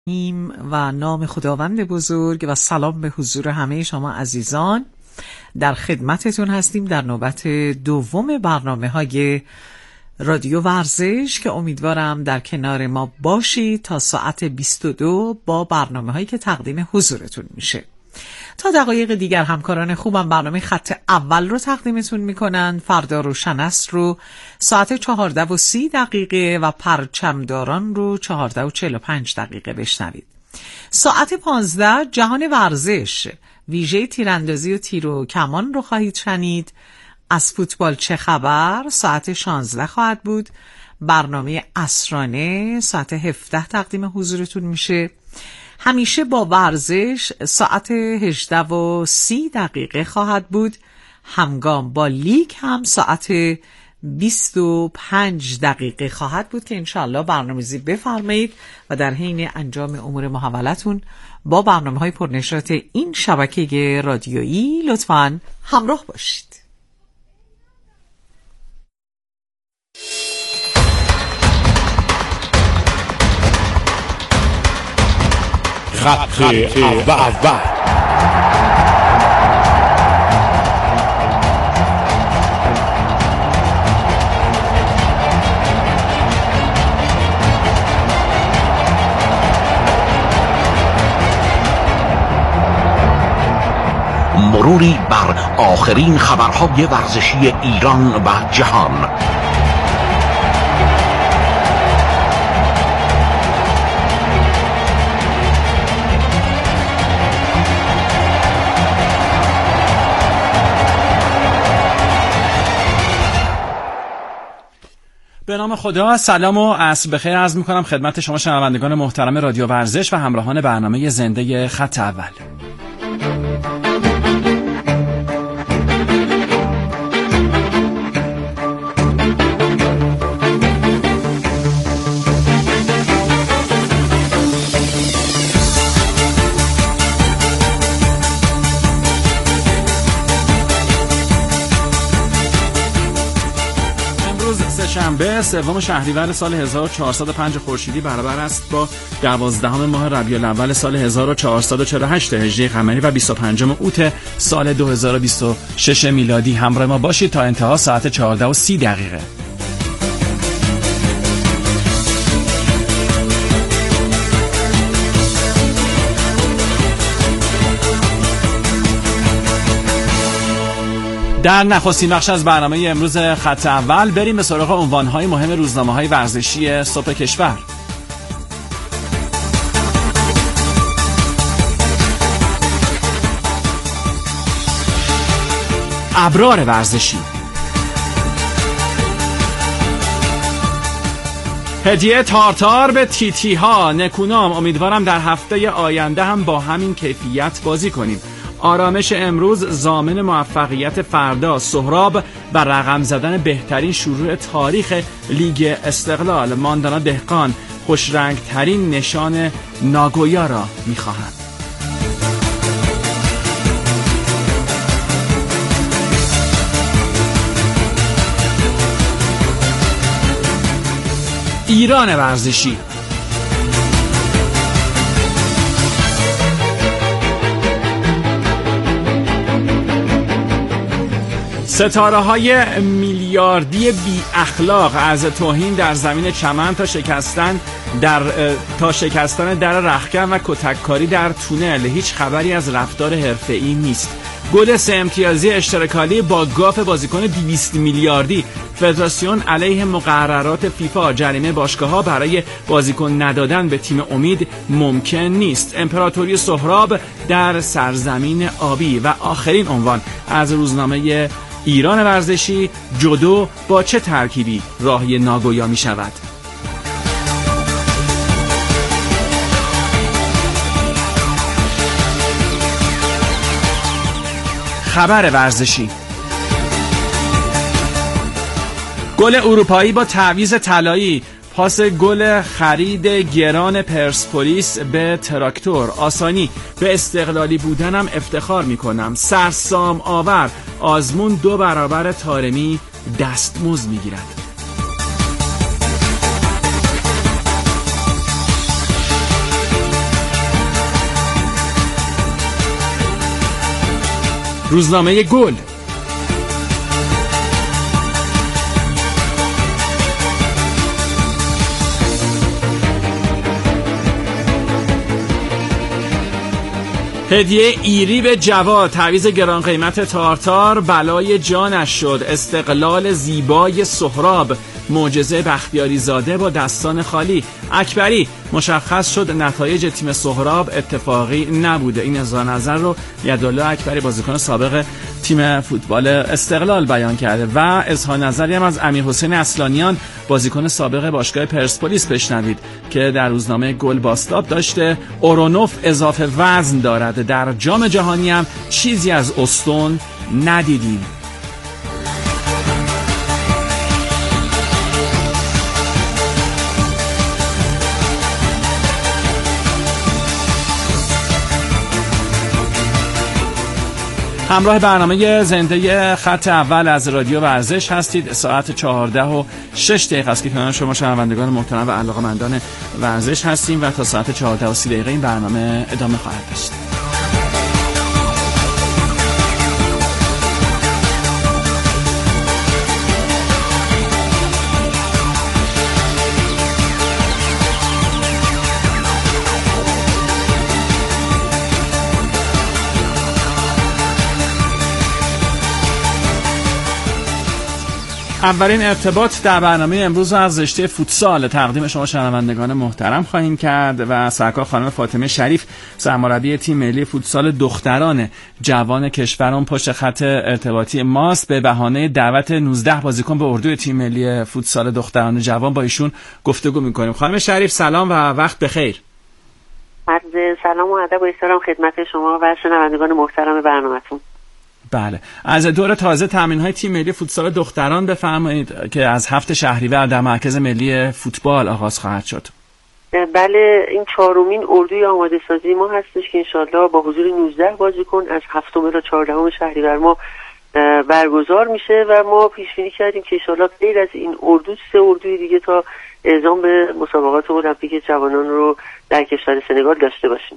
و نام خداوند بزرگ و سلام به حضور همه شما عزیزان. در خدمتتون هستیم در نوبت دوم برنامه‌های رادیو ورزش که امیدوارم در کنار ما باشید تا ساعت 22 با برنامه‌هایی که تقدیم حضورتون میشه. تا دقایق دیگر همکاران خوبم برنامه خط اول رو تقدیمتون میکنن. فردا روشن است رو ساعت 14:30 و پرچمداران رو 14:45 بشنوید. ساعت 15 جهان ورزش، ویژه تیراندازی و تیر و کمان رو خواهید شنید. از فوتبال چه خبر ساعت 16 خواهد بود. برنامه عصرانه ساعت 17 تقدیم حضورتون میشه. همیشه با ورزش ساعت 18:30 خواهد بود. همگام با لیگ هم ساعت 25 خواهد بود که انشاءالله برنامه‌ریزی بفرمایید و در حین انجام امور محولتون با برنامه‌های پرنشاط این شبکه رادیویی لطفاً همراه باشید. خط اول. مروری بر آخرین خبرهای ورزشی ایران و جهان. به نام خدا، سلام و عصر بخیر عرض می‌کنم خدمت شما شنوندگان محترم رادیو ورزش و همراهان برنامه زنده خط اول. شنبه 3 شهریور سال 1405 خورشیدی برابر است با 12 ماه ربیع الاول سال 1448 هجری قمری و 25 اوت سال 2026 میلادی. همراه ما باشید تا انتها ساعت 14:30. در نخستین بخش از برنامه امروز خط اول بریم به سراغ عنوان‌های مهم روزنامه‌های ورزشی صبح کشور. ابرار ورزشی. هدیه تارتار به تیتی ها. نکونام امیدوارم در هفته آینده هم با همین کیفیت بازی کنیم. آرامش امروز ضامن موفقیت فردا. سهراب بر رقم زدن بهترین شروع تاریخ لیگ استقلال. ماندانا دهقان خوشرنگ ترین نشان ناگویا را می‌خواهند. ایران ورزشی. ستاره‌های میلیاردی بی اخلاق از توهین در زمین چمن تا شکستن در رختکن و کتککاری در تونل. هیچ خبری از رفتار حرفه‌ای نیست. گل 3 امتیازی اشتراکالی با گاف بازیکن 200 میلیاردی. فدراسیون علیه مقررات فیفا. جریمه باشگاه‌ها برای بازیکن ندادن به تیم امید ممکن نیست. امپراتوری سهراب در سرزمین آبی. و آخرین عنوان از روزنامه ایران ورزشی: جودو با چه ترکیبی راهی ناگویا می شود؟ خبر ورزشی. گل اروپایی با تعویض طلایی. پاس گل خرید گران پرسپولیس به تراکتور. آسانی به استقلالی بودنم افتخار میکنم. سرسام آور آزمون 2 برابر طارمی دستمزد میگیرد. روزنامه گل. هدیه ایری به جواد، تعویض گران قیمت تارتار بلای جانش شد. استقلال زیبای سهراب، معجزه بختیاری زاده با دستان خالی. اکبری، مشخص شد نتایج تیم سهراب اتفاقی نبوده. این اظهار نظر رو یدالله اکبری بازیکن سابق تیم فوتبال استقلال بیان کرده و اظهار نظری هم از امیرحسین اصلانیان بازیکن سابق باشگاه پرسپولیس بشنوید که در روزنامه گل باستاب داشته. اورونوف اضافه وزن دارد، در جام جهانی هم چیزی از استون ندیدیم. همراه برنامه زنده خط اول از رادیو ورزش هستید. ساعت 14:06 است که کنار شما شنوندگان محترم و علاقه‌مندان ورزش هستیم و تا ساعت 14:30 این برنامه ادامه خواهد داشت. اولین ارتباط در برنامه امروز از رشته فوتسال تقدیم شما شنوندگان محترم خواهیم کرد و سرکار خانم فاطمه شریف، سرمربی تیم ملی فوتسال دختران جوان کشورمون پشت خط ارتباطی ماست. به بهانه دعوت 19 بازیکن به اردوی تیم ملی فوتسال دختران جوان با ایشون گفتگو می‌کنیم. خانم شریف سلام و وقت بخیر. عرض سلام و ادب و احترام خدمت شما و شنوندگان محترم برنامه‌تون. بله، از دور تازه تمرین‌های تیم ملی فوتسال دختران بفرمایید که از 7 شهریور در مرکز ملی فوتبال آغاز خواهد شد. بله، این 4مین اردوی آماده سازی ما هستش که انشالله با حضور 19 بازیکن از 7 تا 14 شهریور ما برگزار میشه و ما پیش بینی کردیم که انشالله غیر از این اردو 3 اردوی دیگه تا اعزام به مسابقات المپیک جوانان رو در کشور سنگال داشته باشیم.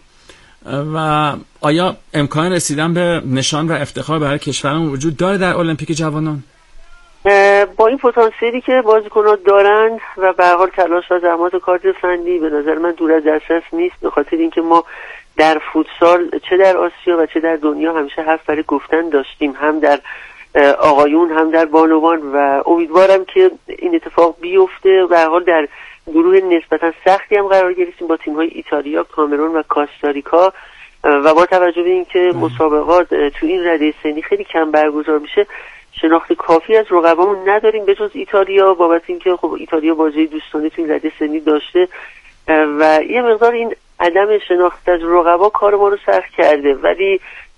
و آیا امکان رسیدن به نشان و افتخار برای کشورمون وجود داره در المپیک جوانان؟ با این پتانسیلی که بازیکن‌ها دارن و به هر حال تلاش و زحمات کادر فنی به نظر من دور از دسترس نیست، به خاطر اینکه ما در فوتسال چه در آسیا و چه در دنیا همیشه حرف برای گفتن داشتیم، هم در آقایون هم در بانوان، و امیدوارم که این اتفاق بیفته. به هر حال در گروه نسبتا سختی هم قرار گرفتیم با تیم‌های ایتالیا، کامرون و کاستاریکا و با توجه به اینکه مسابقات تو این رده سنی خیلی کم برگزار میشه، شناخت کافی از رقبامون نداریم به جز ایتالیا، بابت اینکه خب ایتالیا بازی دوستانه تو این رده سنی داشته و یه مقدار این عدم شناخت از رقبا کار ما رو سخت کرده. ولی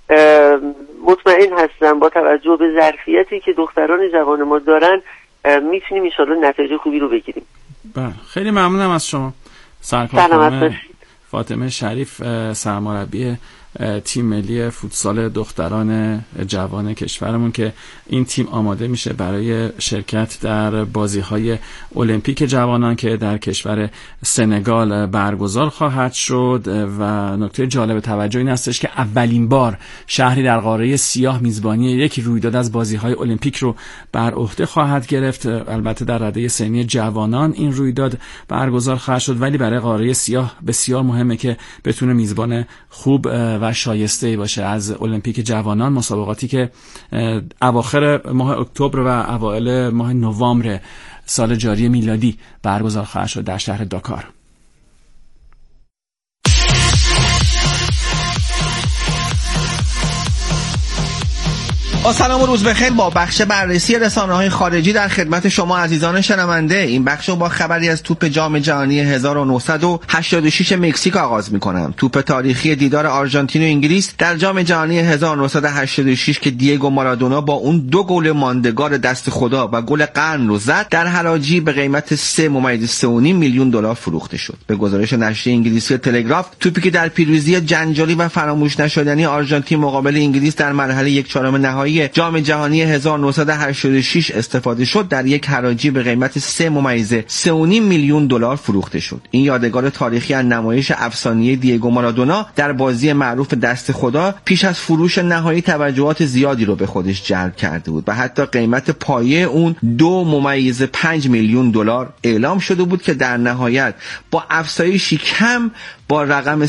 مطمئن هستم با توجه به ظرفیتی که دختران جوان ما دارن میتونیم ان شاءالله نتایج خوبی رو بگیریم. بله، خیلی ممنونم از شما سرکار فاطمه شریف، سرمربی تیم ملی فوتسال دختران جوان کشورمون که این تیم آماده میشه برای شرکت در بازی‌های المپیک جوانان که در کشور سنگال برگزار خواهد شد. و نکته جالب توجه این هستش که اولین بار شهری در قاره سیاه میزبانی یک رویداد از بازی‌های المپیک رو بر عهده خواهد گرفت. البته در رده سنی جوانان این رویداد برگزار خواهد شد، ولی برای قاره سیاه بسیار مهمه که بتونه میزبان خوب و شایسته باشه از المپیک جوانان، مسابقاتی که اواخر ماه اکتبر و اوایل ماه نوامبر سال جاری میلادی برگزار خواهد شد در شهر داکار. با سلام و روز بخیر. با بخش بررسی رسانه‌های خارجی در خدمت شما عزیزان شنونده. این بخش رو با خبری از توپ جام جهانی 1986 مکزیک آغاز می‌کنم. توپ تاریخی دیدار آرژانتین و انگلیس در جام جهانی 1986 که دیگو مارادونا با اون 2 گل ماندگار دست خدا و گل قرن رو زد، در حراجی به قیمت 3.3 میلیون دلار فروخته شد. به گزارش نشریه انگلیسی تلگراف، توپی که در پیروزی جنجالی و فراموش نشدنی آرژانتین مقابل انگلیس در مرحله 1/4 نهایی برای جام جهانی 1986 استفاده شد در یک حراجی به قیمت 3.3 میلیون دلار فروخته شد. این یادگار تاریخی از نمایش افسانه‌ای دیگو مارادونا در بازی معروف دست خدا پیش از فروش نهایی توجهات زیادی رو به خودش جلب کرده بود و حتی قیمت پایه اون 2.5 میلیون دلار اعلام شده بود که در نهایت با افزایشی کم با رقم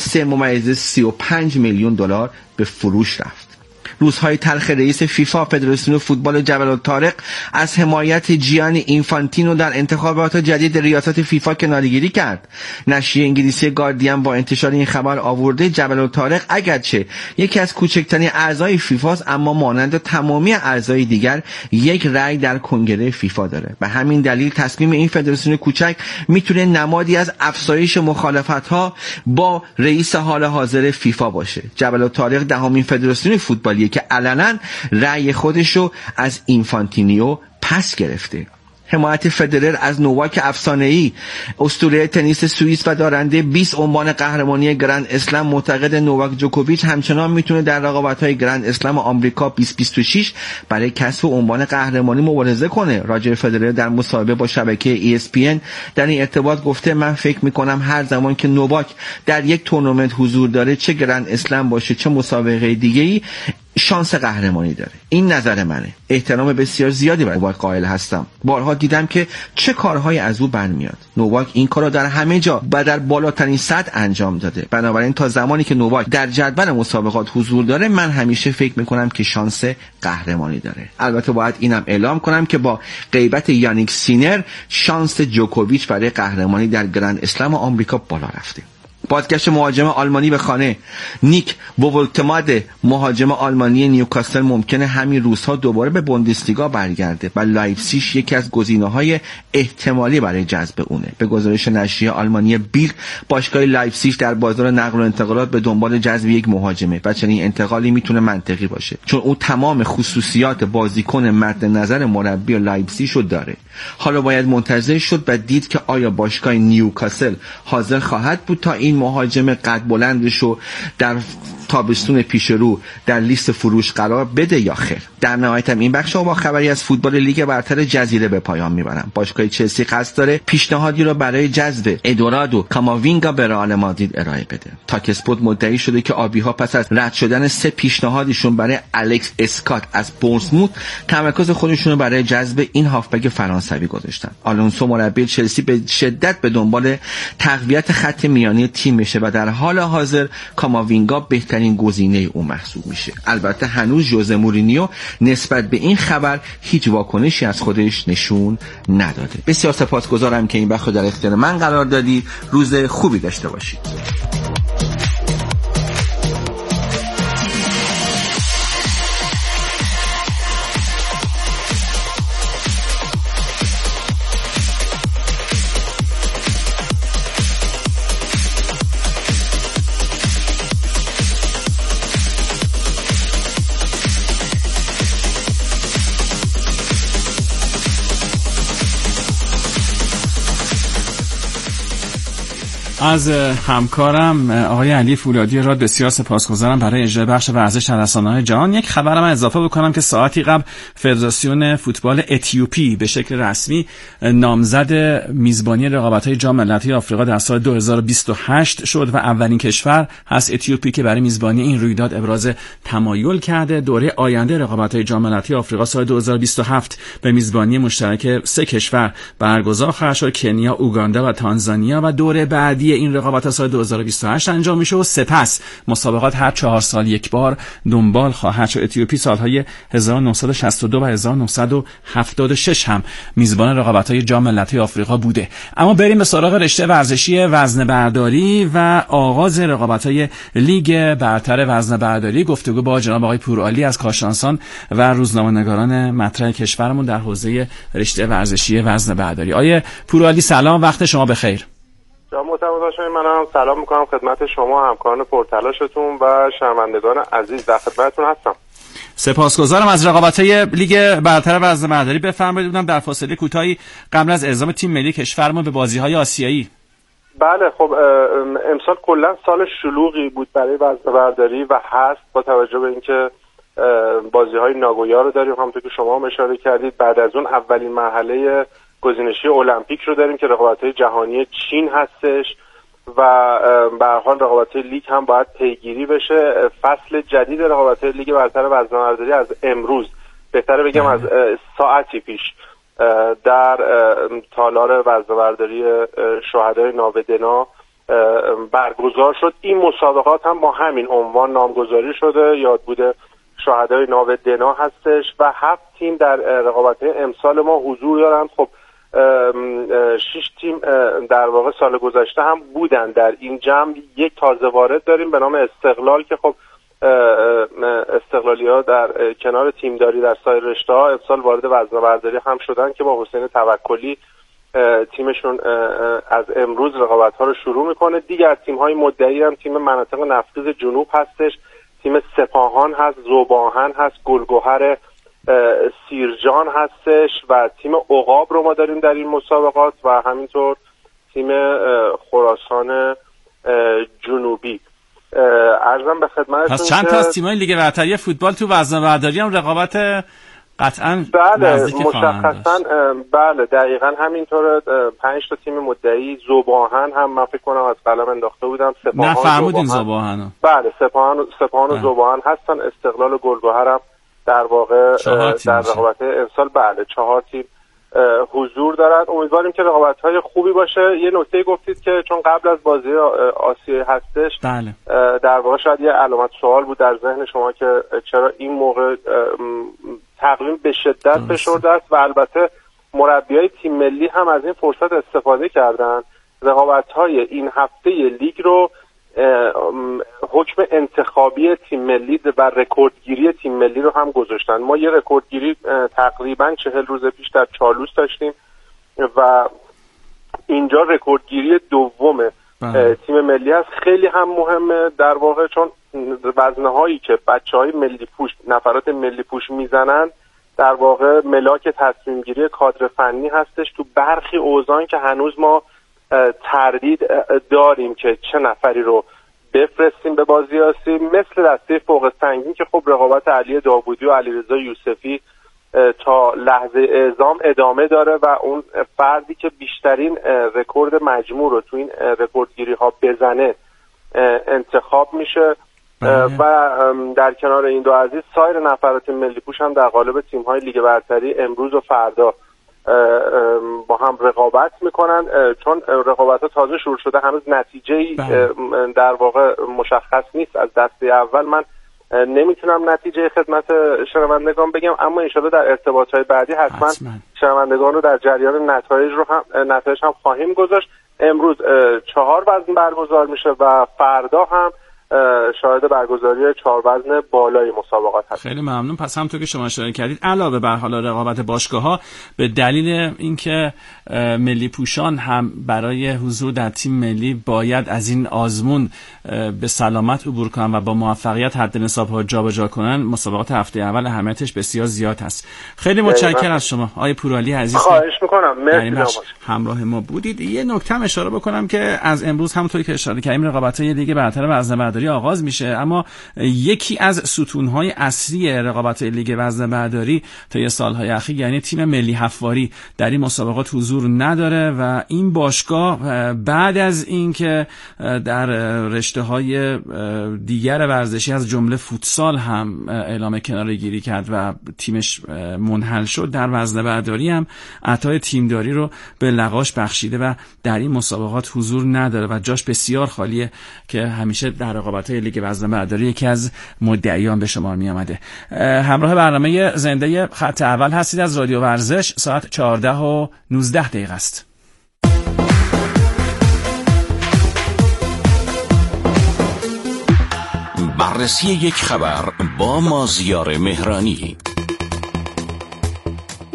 3.35 میلیون دلار به فروش رفت. روزهای تلخ رئیس فیفا فدراسیون فوتبال جبل الطارق از حمایت جیانی اینفانتینو در انتخابات جدید ریاست فیفا کناره‌گیری کرد. نشریه انگلیسی گاردین با انتشار این خبر آورده جبل الطارق اگرچه یکی از کوچکترین اعضای فیفاست اما مانند تمامی اعضای دیگر یک رأی در کنگره فیفا داره. به همین دلیل تصمیم این فدراسیون کوچک میتونه نمادی از افزایش مخالفت‌ها با رئیس حال حاضر فیفا باشه. جبل الطارق دهمین فدراسیون فوتبالی که علنا رأی خودشو از اینفانتینیو پس گرفته. حمایت فدرر از نوواک افسانه‌ای اسطوره تنیس سوئیس و دارنده 20 عنوان قهرمانی گرند اسلم معتقد نوواک جوکوویچ همچنان میتونه در رقابت‌های گرند اسلم آمریکا 2026 برای کسب عنوان قهرمانی مبارزه کنه. راجر فدرر در مصاحبه با شبکه ESPN در این ارتباط گفته من فکر میکنم هر زمان که نوواک در یک تورنمنت حضور داره چه گرند اسلم باشه چه مسابقه دیگه‌ای شانس قهرمانی داره. این نظر منه. احترام بسیار زیادی برای نوواک قائل هستم. بارها دیدم که چه کارهایی از او برمیاد. نوواک این کارو در همه جا و در بالاترین سطح انجام داده. بنابراین تا زمانی که نوواک در جدول مسابقات حضور داره من همیشه فکر میکنم که شانس قهرمانی داره. البته باید اینم اعلام کنم که با غیبت یانیک سینر شانس جوکوویچ برای قهرمانی در گرند اسلم آمریکا بالا رفته. بازگشت مهاجم آلمانی به خانه. نیک وولتماد مهاجم آلمانی نیوکاسل ممکنه همین روزها دوباره به بوندسلیگا برگرده و لایپزیگ یکی از گزینه‌های احتمالی برای جذب اونه. به گزارش نشریه آلمانی بیلد باشگاه لایپزیگ در بازار نقل و انتقالات به دنبال جذب یک مهاجمه و چنین انتقالی میتونه منطقی باشه چون او تمام خصوصیات بازیکن مد نظر مربی لایپزیگ رو داره. حالا باید منتظر شد و دید که آیا باشگاه نیوکاسل حاضر خواهد بود تا این مهاجم قد بلندش رو در تابستون پیش رو در لیست فروش قرار بده یا خیر. در نهایت هم این بخش با خبری از فوتبال لیگ برتر جزیره به پایان میبرم. باشگاه چلسی قصد داره پیشنهادی رو برای جذب ادورادو کاماوینگا به رئال مادرید ارائه بده. تاک اسپورت مدعی شده که آبی‌ها پس از رد شدن 3 پیشنهادشون برای الکس اسکات از بورنموث تمرکز خودشون رو برای جذب این هافبک فرانسوی گذاشتن. آلونسو مربی چلسی به شدت به دنبال تقویت خط میانی تیم میشه و در حال حاضر کاماوینگا بهترین گزینه او محسوب میشه. البته هنوز ژوزه مورینیو نسبت به این خبر هیچ واکنشی از خودش نشون نداده. بسیار سپاسگزارم که این بخش در اختیار من قرار دادی. روز خوبی داشته باشید. از همکارم آقای علی فولادی راد بسیار سپاسگزارم برای اجرای بخش ورزش در رسانه‌های جهان. یک خبرم اضافه بکنم که ساعتی قبل فدراسیون فوتبال اتیوپی به شکل رسمی نامزد میزبانی رقابت‌های جام ملت‌های آفریقا در سال 2028 شد و اولین کشور هست اتیوپی که برای میزبانی این رویداد ابراز تمایل کرده. دوره آینده رقابت‌های جام ملت‌های آفریقا سال 2027 به میزبانی مشترک 3 کشور برگزار خواهد شد: کنیا، اوگاندا و تانزانیا و دوره بعدی این رقابت سال 2028 انجام میشه و سپس مسابقات هر 4 سال یک بار دنبال خواهد شد. اتیوپی سالهای 1962 و 1976 هم میزبان رقابت‌های جام ملت‌های آفریقا بوده. اما بریم به سراغ رشته ورزشی وزنه‌برداری و آغاز رقابت‌های لیگ برتر وزنه‌برداری. گفتگو با جناب آقای پورعالی از کارشناسان و روزنامه‌نگاران مطرح کشورمون در حوزه رشته ورزشی وزنه‌برداری. آقای پورعالی سلام، وقت شما بخیر. منم سلام میکنم خدمت شما، همکاران پرتلاشتون و شنوندگان عزیز. در خدمتتون هستم. سپاسگزارم. از رقابت‌های لیگ برتر وزنه‌برداری بفرمایید. بودم در فاصله کوتاهی قبل از اعزام تیم ملی کشورمون به بازی‌های آسیایی. بله، خب امسال کلا سال شلوغی بود برای وزنه‌برداری و هست با توجه به اینکه بازی‌های ناگویا رو داریم، همونطور که شما هم اشاره کردید. بعد از اون اولین مرحله گزینشی المپیک رو داریم که رقابت‌های جهانی چین هستش و به هر حال رقابت‌های لیگ هم باید پیگیری بشه. فصل جدید رقابت‌های لیگ برتر وزنه‌برداری از امروز، بهتره بگم از ساعتی پیش، در تالار وزنه‌برداری شهدای ناودنا برگزار شد. این مسابقات هم با همین عنوان نامگذاری شده، یادبود شهدای ناودنا هستش و 7 تیم در رقابت‌های امسال ما حضور دارند. خب 6 تیم در واقع سال گذشته هم بودن در این جمع. یک تازه وارد داریم به نام استقلال که خب استقلالی‌ها در کنار تیمداری در سایر رشته‌ها امسال وارد وزنه‌برداری هم شدن که با حسین توکلی تیمشون از امروز رقابت‌ها رو شروع میکنه. دیگر تیم‌های مدعی هم تیم مناطق نفیس جنوب هستش، تیم سپاهان هست، ذوب‌آهن هست، گلگهر سیرجان هستش و تیم عقاب رو ما داریم در این مسابقات و همینطور تیم خراسان جنوبی. عرضم به خدمتتون پس چند تا از تیم‌های لیگ برتری فوتبال تو وزنه‌برداری هم رقابت قطعاً نزدیک مشخصاً بله دقیقاً همینطوره. 5 تا تیم مدعی، ذوب‌آهن هم من فکر کنم از قلم انداخته بودم، سپاهان نه فرمودین ذوب‌آهن بله سپاهان و ذوب‌آهن هستن. استقلال و گلگهر هم در واقع در رقابت امسال بله 4 تیم حضور دارن. امیدواریم که رقابت‌های خوبی باشه. یه نکته گفتید که چون قبل از بازی آسیایی هستش بله. در واقع شاید یه علامت سوال بود در ذهن شما که چرا این موقع تقویم به شدت فشرده است و البته مربیای تیم ملی هم از این فرصت استفاده کردن. رقابت‌های این هفته لیگ رو حکم انتخابی تیم ملی و رکوردگیری تیم ملی رو هم گذاشتن. ما یه رکوردگیری تقریبا 40 روز پیش در چالوس داشتیم و اینجا رکوردگیری دوم تیم ملی هست. خیلی هم مهمه در واقع چون وزنه‌هایی که بچه‌های ملی پوش، نفرات ملی پوش میزنن در واقع ملاک تصمیم گیری کادر فنی هستش. تو برخی اوزان که هنوز ما تردید داریم که چه نفری رو بفرستیم به بازی آسیایی، مثل دسته فوق سنگین که خب رقابت علی داوودی و علیرضا یوسفی تا لحظه اعزام ادامه داره و اون فردی که بیشترین رکورد مجموع رو تو این رکوردگیری ها بزنه انتخاب میشه. و در کنار این دو عزیز سایر نفرات ملی پوش هم در قالب تیم‌های لیگ برتری امروز و فردا با هم رقابت میکنن. چون رقابت‌ها تازه شروع شده هنوز نتیجه‌ای در واقع مشخص نیست از دسته اول. من نمیتونم نتیجه خدمت شنوندگان بگم، اما انشالله در ارتباطات بعدی حتما شنوندگان رو در جریان نتایج هم خواهیم گذاشت. امروز 4 وزن برگزار میشه و فردا هم شاهد برگزاری 4 وزن بالای مسابقات هست. خیلی ممنون. پس همونطور که شما اشاره کردید علاوه بر حالا رقابت باشگاه‌ها، به دلیل اینکه ملی پوشان هم برای حضور در تیم ملی باید از این آزمون به سلامت عبور کنن و با موفقیت حد نصاب‌ها جابجا کنن، مسابقات هفته اول اهمیتش بسیار زیاد هست. خیلی متشکرم از شما آقای پورعلی عزیز. خواهش می‌کنم. مرسی همراه ما بودید. یه نکته اشاره بکنم که از امروز همونطوری که اشاره کردیم رقابت‌های لیگ برتر وزنه‌برداری آغاز میشه، اما یکی از ستون‌های اصلی رقابت‌های لیگ وزنه‌برداری طی سال‌های اخیر یعنی تیم ملی حفاری در این مسابقات حضور نداره و این باشگاه بعد از اینکه در رشته‌های دیگر ورزشی از جمله فوتسال هم اعلام کناره‌گیری کرد و تیمش منحل شد، در وزنه‌برداری هم عطای تیمداری رو به لغاش بخشیده و در این مسابقات حضور نداره و جاش بسیار خالیه که همیشه در رقابت‌های لیگ وزنه‌برداری یکی از مدعیان به شمار می آمده. همراه برنامه زنده خط اول هستید از رادیو ورزش. ساعت 14:19 است. بررسی یک خبر با مازیار مهرانی.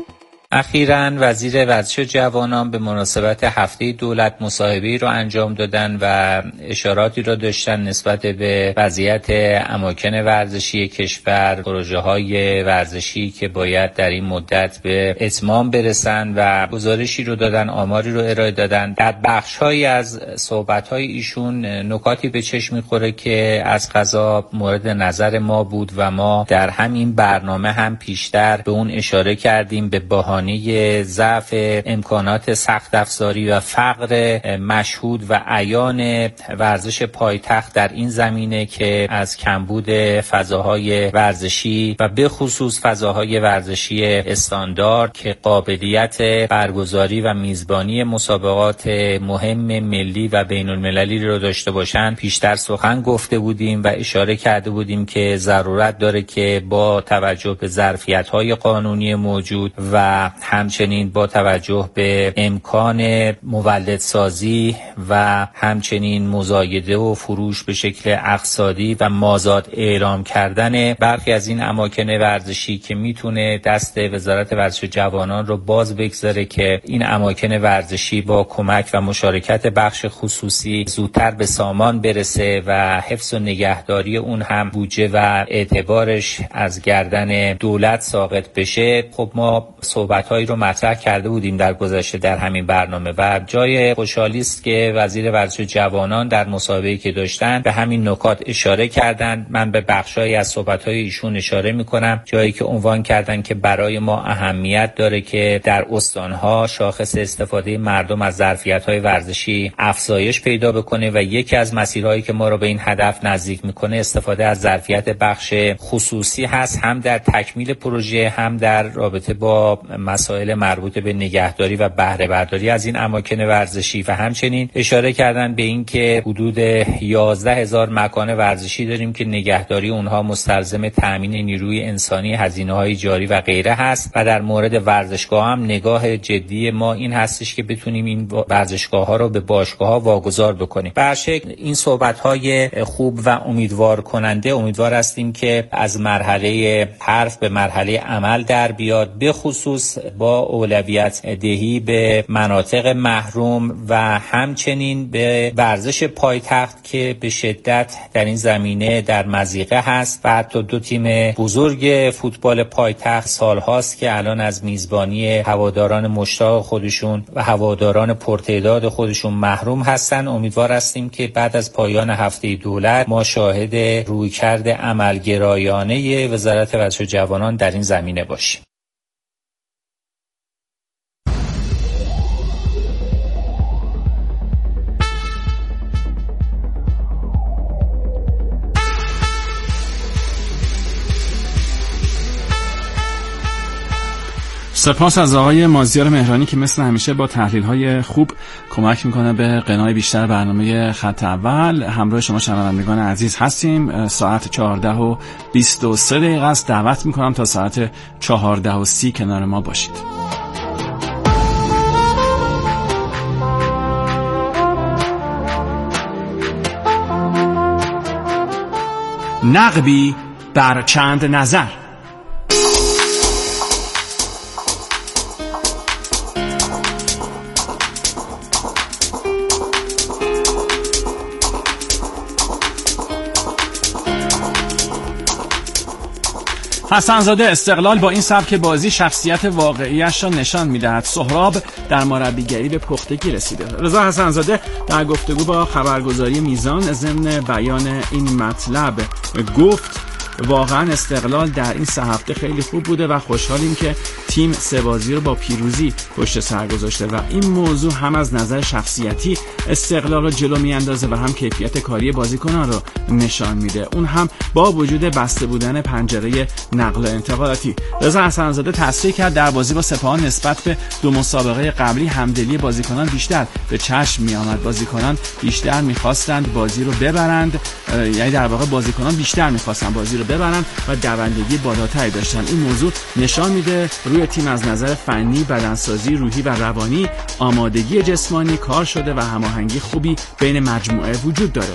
اخیراً وزیر ورزش و جوانان به مناسبت هفته دولت مصاحبه‌ای رو انجام دادن و اشاراتی رو داشتن نسبت به وضعیت اماکن ورزشی کشور، پروژه‌های ورزشی که باید در این مدت به اتمام برسن و گزارشی رو دادن، آماری رو ارائه دادن. در بخش‌هایی از صحبت‌های ایشون نکاتی به چشم می‌خوره که از قضا مورد نظر ما بود و ما در همین برنامه هم پیشتر به اون اشاره کردیم، به بهانه ضعف امکانات سخت افزاری و فقر مشهود و عیان ورزش پایتخت در این زمینه که از کمبود فضاهای ورزشی و به خصوص فضاهای ورزشی استاندارد که قابلیت برگزاری و میزبانی مسابقات مهم ملی و بین المللی رو داشته باشند پیشتر سخن گفته بودیم و اشاره کرده بودیم که ضرورت داره که با توجه به ظرفیت‌های قانونی موجود و همچنین با توجه به امکان مولدسازی و همچنین مزایده و فروش به شکل اقتصادی و مازاد اعلام کردن برخی از این اماکن ورزشی که میتونه دست وزارت ورزش و جوانان رو باز بگذاره که این اماکن ورزشی با کمک و مشارکت بخش خصوصی زودتر به سامان برسه و حفظ و نگهداری اون هم بودجه و اعتبارش از گردن دولت ساقط بشه. خب ما صحبت‌هایی رو مطرح کرده بودیم در گذشته در همین برنامه و جای خوشحالی است که وزیر ورزش و جوانان در مصاحبه‌ای که داشتن به همین نکات اشاره کردند. من به بخشایی از صحبت‌های ایشون اشاره می‌کنم، جایی که عنوان کردن که برای ما اهمیت داره که در استان‌ها شاخص استفاده مردم از ظرفیت‌های ورزشی افزایش پیدا بکنه و یکی از مسیرهایی که ما رو به این هدف نزدیک می‌کنه استفاده از ظرفیت بخش خصوصی هست، هم در تکمیل پروژه هم در رابطه با مسائل مربوط به نگهداری و بهره برداری از این اماکن ورزشی و همچنین اشاره کردن به این که حدود 11,000 مکان ورزشی داریم که نگهداری اونها مستلزم تامین نیروی انسانی، هزینه‌های جاری و غیره هست و در مورد ورزشگاه هم نگاه جدی ما این هستش که بتونیم این ورزشگاه‌ها رو به باشگاه‌ها واگذار بکنیم. به هر شکل این صحبت‌های خوب و امیدوار کننده، امیدوار هستیم که از مرحله حرف به مرحله عمل در بیاد، به خصوص با اولویت دهی به مناطق محروم و همچنین به ورزش پایتخت که به شدت در این زمینه در مضیقه هست و حتی دو تیم بزرگ فوتبال پایتخت سالهاست که الان از میزبانی هواداران مشتاق خودشون و هواداران پرتعداد خودشون محروم هستن. امیدوار هستیم که بعد از پایان هفته دولت ما شاهد رویکرد عملگرایانه وزارت ورزش و جوانان در این زمینه باشیم. سپاس از آقای مازیار مهرانی که مثل همیشه با تحلیل‌های خوب کمک میکنه به غنای بیشتر برنامه خط اول. همراه شما شنوندگان عزیز هستیم. ساعت 14:23 است. دعوت میکنم تا ساعت 14:30 کنار ما باشید. نقبی بر چند نظر. حسن‌زاده استقلال با این سبک بازی شخصیت واقعیش را نشان می‌دهد. سهراب در مربیگری به پختگی رسیده. رضا حسن‌زاده در گفتگو با خبرگزاری میزان ضمن بیان این مطلب گفت واقعا استقلال در این 3 هفته خیلی خوب بوده و خوشحالیم که تیم 3 بازی رو با پیروزی پشت سر گذاشته و این موضوع هم از نظر شخصیتی استقلال رو جلو میاندازه و هم کیفیت کاری بازیکنان رو نشان میده، اون هم با وجود بسته بودن پنجره نقل و انتقالاتی. رضا حسن‌زاده تصریح کرد در بازی با سپاهان نسبت به 2 مسابقه قبلی همدلی بازیکنان بیشتر به چشم میآمد. بازیکنان بیشتر می‌خواستند بازی رو ببرند، یعنی در واقع بازیکنان بیشتر می‌خواستند بازی رو ببرند و دوندگی بالاتری داشتن. این موضوع نشان میده روی تیم از نظر فنی، بدنسازی، روحی و روانی آمادگی جسمانی کار شده و هماهنگی خوبی بین مجموعه وجود داره.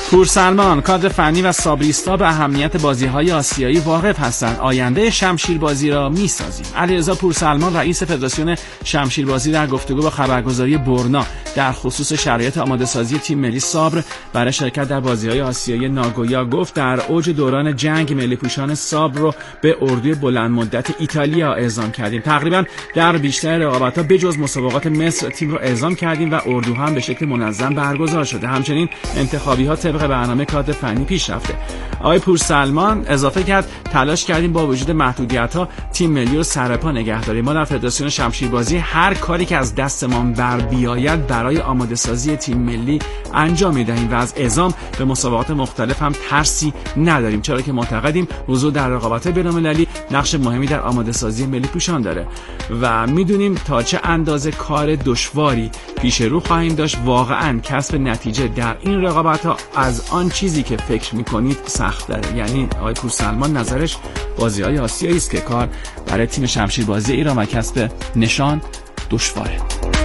پورسلمان، کادر فنی و سابریستا به اهمیت بازی‌های آسیایی واقف هستند. آینده شمشیربازی را می‌سازیم. علیرضا پورسلمان، رئیس فدراسیون شمشیربازی، در گفتگو با خبرگزاری برنا در خصوص شرایط آماده‌سازی تیم ملی صبر برای شرکت در بازی‌های آسیایی ناگویا گفت در اوج دوران جنگ ملی پوشان صبر رو به اردوی بلند مدت ایتالیا اعزام کردیم. تقریبا در بیشتر رقابت‌ها بجز مسابقات مصر تیم رو اعزام کردیم و اردو هم به شکل منظم برگزار شده. همچنین انتخابی‌ها طبق برنامه کادر فنی پیش رفته. آقای پورسلمان اضافه کرد تلاش کردیم با وجود محدودیت‌ها تیم ملی رو سرپا نگه داریم. ما در فدراسیون شمشیربازی هر کاری که از دستمان بر بیاید برای آماده‌سازی تیم ملی انجام می‌دهیم و از اعزام به مسابقات مختلف هم ترسی نداریم، چرا که معتقدیم حضور در رقابت‌های بین‌المللی نقش مهمی در آماده‌سازی ملی پوشان داره و می‌دونیم تا چه اندازه کار دشواری پیش رو خواهیم داشت. واقعاً کسب نتیجه در این رقابت‌ها از آن چیزی که فکر می‌کنید سخت داره. یعنی آقای پورسلمان نظرش بازی‌های آسیایی است که کار برای تیم شمشیربازی ایران و کسب نشان دشواره.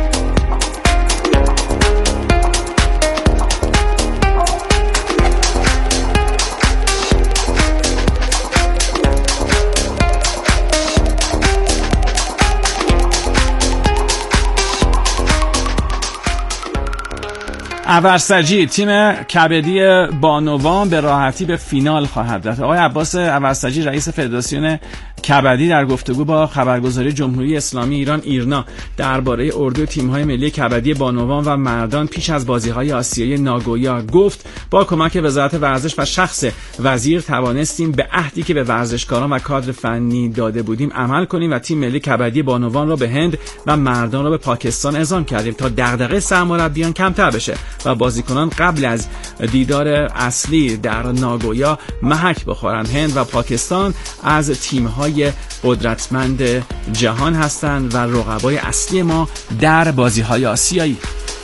اورسجی، تیم کبدی بانوان به راحتی به فینال خواهد رفت. آقای عباس اورسجی، رئیس فدراسیون کبدی، در گفتگو با خبرگزاری جمهوری اسلامی ایران ایرنا درباره اردو تیم‌های ملی کبدی بانوان و مردان پیش از بازی‌های آسیایی ناگویا گفت با کمک وزارت ورزش و شخص وزیر توانستیم به عهدی که به ورزشکاران و کادر فنی داده بودیم عمل کنیم و تیم ملی کبدی بانوان را به هند و مردان را به پاکستان اعزام کردیم تا دغدغه سرمربیان کمتر بشه و بازیکنان قبل از دیدار اصلی در ناگویا محک بخورند. هند و پاکستان از تیم‌های قدرتمند جهان هستند و رقبای اصلی ما در بازی‌های آسیایی.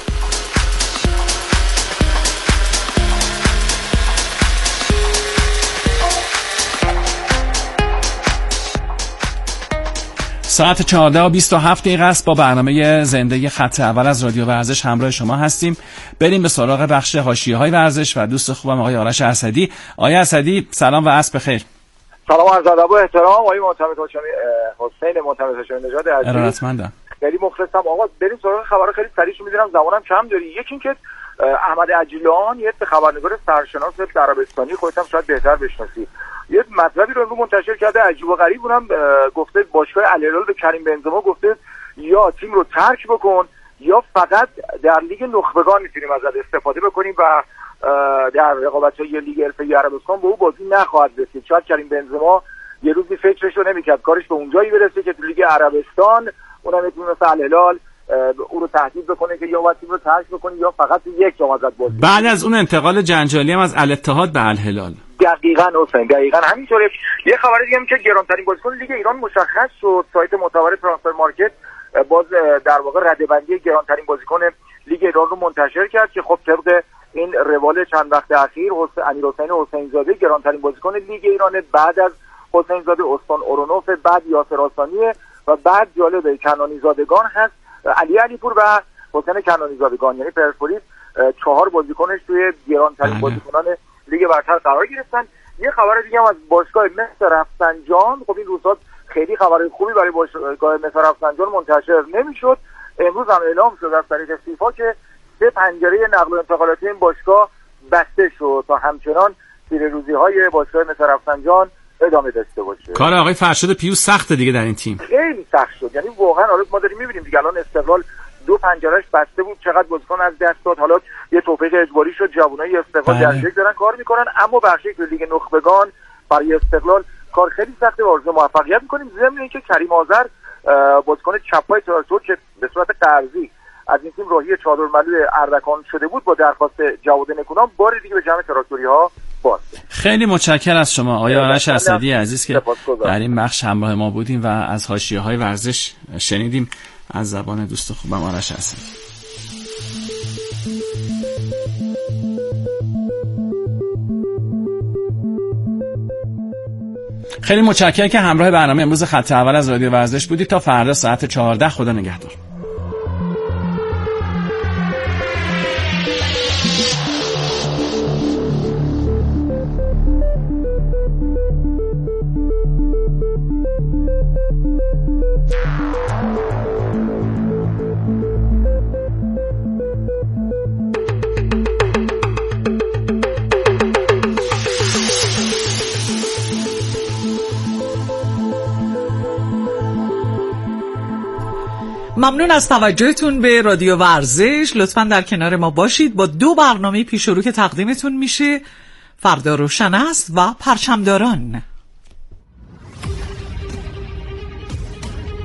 ساعت 14:27 است. با برنامه زنده خط اول از رادیو ورزش همراه شما هستیم. بریم به سراغ بخش حاشیه‌های ورزش و دوست خوبم آقای آرش اسدی. آقای اسدی سلام و عصر بخیر. سلام عرض ادب و احترام آقای معتمد حسین معتمد هاشمی نژاد عزیز. ارادتمندم. خیلی مخلصم. آقا بریم سراغ خبرها. خیلی سریع می‌دونم زمانم کم داری. یکی اینکه احمد عجلان یه خبرنگار سرشناس در عربستانی، خودت هم شاید بهتر بشناسی، یه مطلبی رو منتشر کرده عجیب و غریب. اونم گفته باشگاه الهلال به کریم بنزما گفته یا تیم رو ترک بکن یا فقط در لیگ نخبگان میتونیم ازت استفاده بکنیم و در رقابت‌های لیگ حرفه‌ای عربستان با او بازی نخواهد رسید. شاید کریم بنزما یه روزی فکرش رو نمی‌کرد کارش به اونجایی برسه که تو لیگ عربستان اونم میتونه مثل الهلال او رو تهدید بکنه که یا باید تیم رو ترک بکنه یا فقط یک جام ازت بازی. بعد از اون انتقال جنجالی هم از الاتحاد به الهلال. دقیقاً حسین، دقیقاً همینطوره. یه خبر دیگه هم که گرانترین بازیکن لیگ ایران مشخص شد. سایت معتبر ترانسفر مارکت باز در واقع رده‌بندی گرانترین بازیکن لیگ ایران رو منتشر کرد که خب طبق این روال چند وقت اخیر امیرحسین حسین‌زاده گرانترین بازیکن لیگ ایران، بعد از حسین‌زاده استان اورونوف، بعد یاسر آسانی و بعد جالب کنانی زادگان هست، علی علیپور و حسین کنانی زادگان. یعنی پرسپولیس 4 بازیکنش توی گرانترین بازیکنان لیگ برتر قرار گرفتن. یه خبر دیگه هم از باشگاه مس رفسنجان. خب این روزا خیلی خبر خوبی برای باشگاه مس رفسنجان منتشر نمیشد. امروز هم اعلام شد از طریق فیفا که 3 پنجره نقل و انتقالاتی این باشگاه بسته شد تا همچنان پیروزی‌های باشگاه مس رفسنجان ادامه داشته باشه. کار آقای فرشاد پیوز سخته دیگه در این تیم. خیلی سخت شد. یعنی واقعا حالا ما داریم می‌بینیم دیگه الان استقلال 2 پنجرهش بسته بود، چقدر بازیکن از دست داد. حالا یه توفیق اجباری شد، جوانای استقلال در یک دارن کار میکنن، اما بخشی که لیگ نخبگان برای استقلال کار خیلی سخته. آرزو موفقیت می‌کنیم. ضمن اینکه کریم آذر بازیکن چپای تراکتور که به صورت قرضی از این تیم راهی چادرملو اردکان شده بود با درخواست جواد نکونام بار دیگه به جمع تراکتوری‌ها باز. خیلی متشکرم از شما آقای آرش اسدی عزیز که در این بخش همراه ما بودیم و از حاشیه‌های ورزش شنیدیم از زبان دوست خوبم آرش اسدی. خیلی متشکرم که همراه برنامه امروز خط اول از رادیو ورزش بودید. تا فردا ساعت 14. خدا نگهدار. ممنون از توجهتون به رادیو ورزش. لطفاً در کنار ما باشید. با 2 برنامه پیش رو که تقدیمتون میشه: فردا روشن است و پرچمداران.